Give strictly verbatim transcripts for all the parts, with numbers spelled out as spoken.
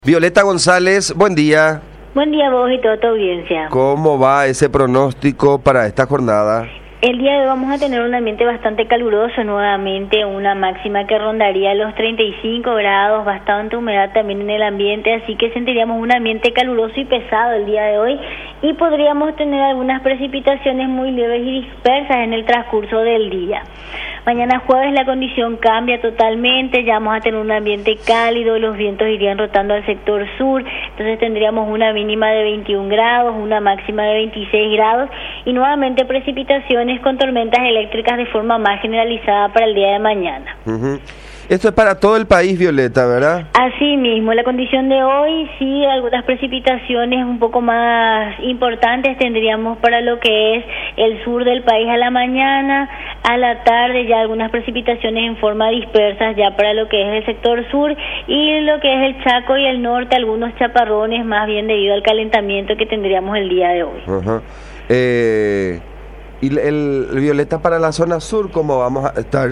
Violeta González, buen día. Buen día a vos y toda tu audiencia. ¿Cómo va ese pronóstico para esta jornada? El día de hoy vamos a tener un ambiente bastante caluroso, nuevamente una máxima que rondaría los treinta y cinco grados, bastante humedad también en el ambiente, así que sentiríamos un ambiente caluroso y pesado el día de hoy y podríamos tener algunas precipitaciones muy leves y dispersas en el transcurso del día. Mañana jueves la condición cambia totalmente, ya vamos a tener un ambiente cálido, los vientos irían rotando al sector sur, entonces tendríamos una mínima de veintiún grados, una máxima de veintiséis grados y nuevamente precipitaciones con tormentas eléctricas de forma más generalizada para el día de mañana. Uh-huh. Esto es para todo el país, Violeta, ¿verdad? Así mismo, la condición de hoy, sí, algunas precipitaciones un poco más importantes tendríamos para lo que es el sur del país a la mañana, a la tarde ya algunas precipitaciones en forma dispersas ya para lo que es el sector sur y lo que es el Chaco y el norte, algunos chaparrones más bien debido al calentamiento que tendríamos el día de hoy. Uh-huh. eh, ¿Y el, el Violeta para la zona sur cómo vamos a estar?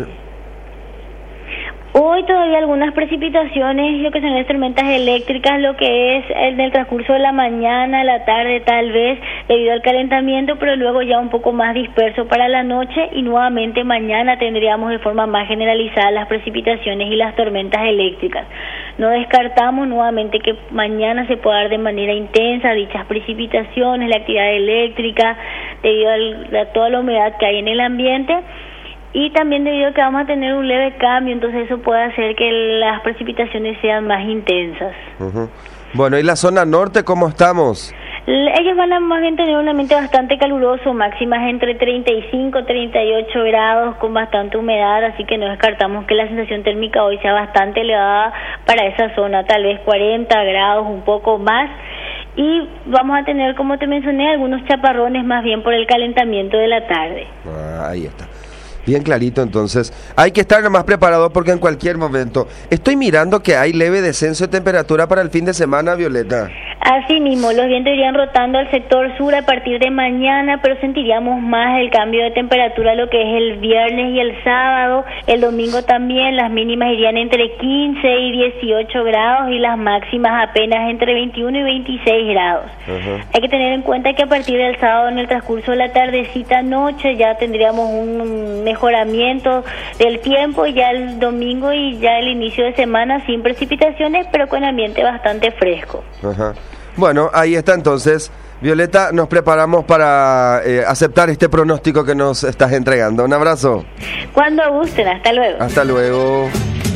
Hoy todavía algunas precipitaciones, lo que son las tormentas eléctricas, lo que es el del transcurso de la mañana, la tarde tal vez, debido al calentamiento, pero luego ya un poco más disperso para la noche y nuevamente mañana tendríamos de forma más generalizada las precipitaciones y las tormentas eléctricas. No descartamos nuevamente que mañana se pueda dar de manera intensa dichas precipitaciones, la actividad eléctrica, debido al, a toda la humedad que hay en el ambiente. Y también debido a que vamos a tener un leve cambio, entonces eso puede hacer que las precipitaciones sean más intensas. Uh-huh. Bueno, ¿y la zona norte cómo estamos? Ellos van a más bien tener un ambiente bastante caluroso, máximas entre treinta y cinco, treinta y ocho grados con bastante humedad, así que no descartamos que la sensación térmica hoy sea bastante elevada para esa zona, tal vez cuarenta grados, un poco más. Y vamos a tener, como te mencioné, algunos chaparrones más bien por el calentamiento de la tarde. Ah, ahí está. Bien clarito, entonces hay que estar más preparado porque en cualquier momento estoy mirando que hay leve descenso de temperatura para el fin de semana, Violeta. Así mismo, los vientos irían rotando al sector sur a partir de mañana, pero sentiríamos más el cambio de temperatura lo que es el viernes y el sábado. El domingo también las mínimas irían entre quince y dieciocho grados y las máximas apenas entre veintiuno y veintiséis grados. Uh-huh. Hay que tener en cuenta que a partir del sábado en el transcurso de la tardecita noche ya tendríamos un mejoramiento del tiempo y ya el domingo y ya el inicio de semana sin precipitaciones, pero con ambiente bastante fresco. Ajá. Bueno, ahí está entonces. Violeta, nos preparamos para eh, aceptar este pronóstico que nos estás entregando. Un abrazo. Cuando gusten, hasta luego. Hasta luego.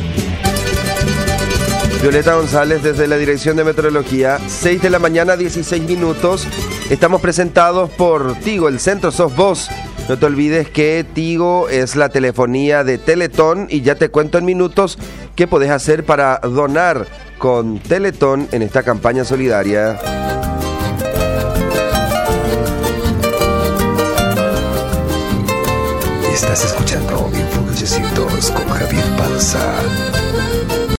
Violeta González desde la Dirección de Meteorología, seis de la mañana, dieciséis minutos. Estamos presentados por Tigo, el centro sos vos. No te olvides que Tigo es la telefonía de Teletón y ya te cuento en minutos qué podés hacer para donar con Teletón en esta campaña solidaria. Estás escuchando Info Callecitos con Javier Panza.